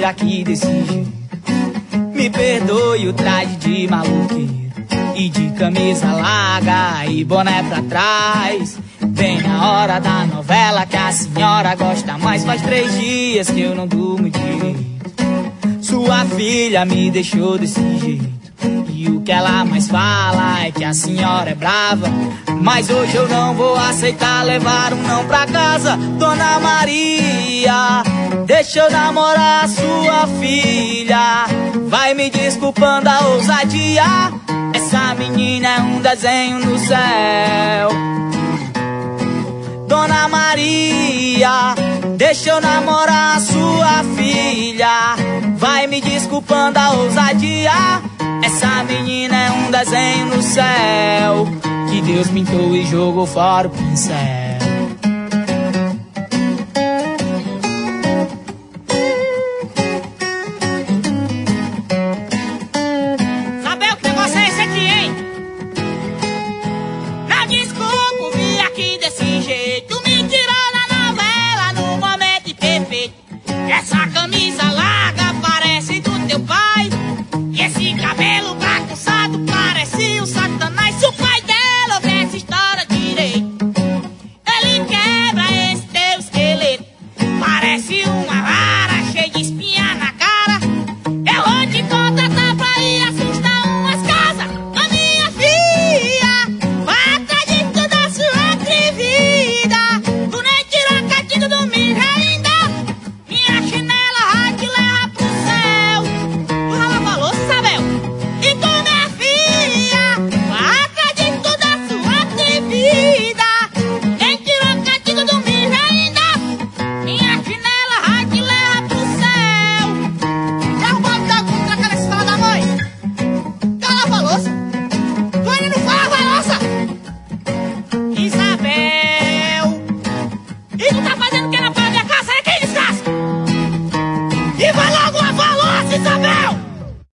aqui desse jeito. Me perdoe o traje de maluqueiro e de camisa larga e boné pra trás. Bem na hora da novela que a senhora gosta mais. Faz 3 dias que eu não durmo direito. Sua filha me deixou desse jeito, e o que ela mais fala é que a senhora é brava. Mas hoje eu não vou aceitar levar um não pra casa. Dona Maria, deixa eu namorar a sua filha. Vai me desculpando a ousadia, essa menina é um desenho no céu. Dona Maria, deixa eu namorar a sua filha. Vai me desculpando a ousadia, essa menina é um desenho no céu que Deus pintou e jogou fora o pincel.